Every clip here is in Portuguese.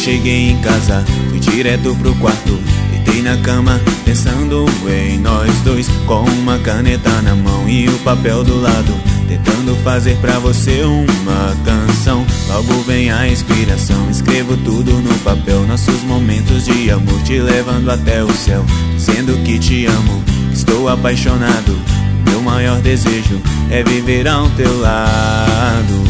cheguei em casa, fui direto pro quarto. Deitei na cama, pensando em nós dois, com uma caneta na mão e o papel do lado, tentando fazer pra você uma canção. Logo vem a inspiração, escrevo tudo no papel, nossos momentos de amor, te levando até o céu, dizendo que te amo, estou apaixonado. Meu maior desejo é viver ao teu lado.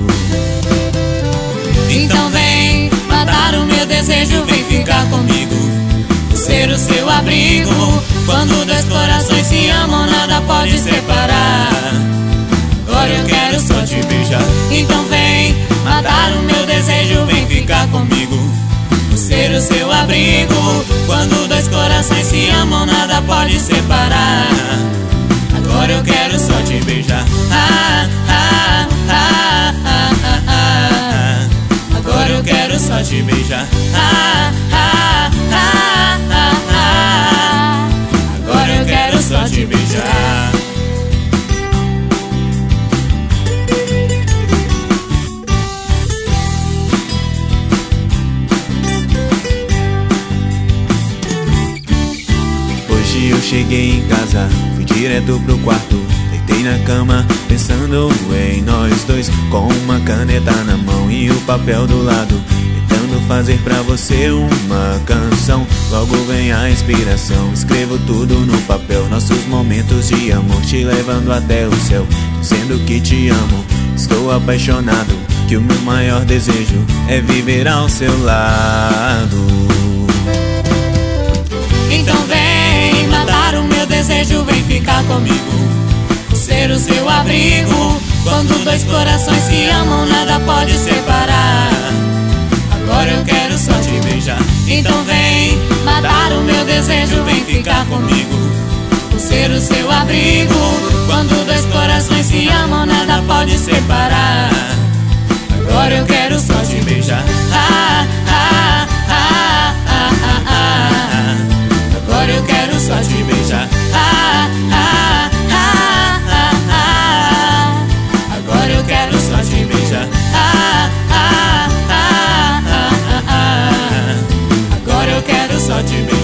Então vem matar o meu desejo, vem ficar comigo, ser o seu abrigo. Quando dois corações se amam, nada pode separar. Agora eu quero só te beijar. Então vem matar o meu desejo, vem ficar comigo, ser o seu abrigo. Quando dois corações se amam, nada pode separar. Agora eu quero só te beijar. Agora eu quero só te beijar. Agora eu quero só te beijar. Hoje eu cheguei em casa, fui direto pro quarto. Deitei na cama, pensando em nós dois, com uma caneta na mão e o papel do lado, tentando fazer pra você uma canção. Logo vem a inspiração, escrevo tudo no papel, nossos momentos de amor, te levando até o céu, dizendo que te amo, estou apaixonado. Que o meu maior desejo é viver ao seu lado. Então vem matar o meu desejo, vem ficar comigo, ser o seu abrigo. Quando dois corações se amam, nada pode separar. Agora eu quero só te beijar. Então vem matar o meu desejo, vem ficar comigo, ser o seu abrigo. Quando dois corações se amam, nada pode separar. Agora eu quero só te beijar. Agora eu quero só te beijar. Agora eu quero só te beijar. Agora eu quero só te beijar.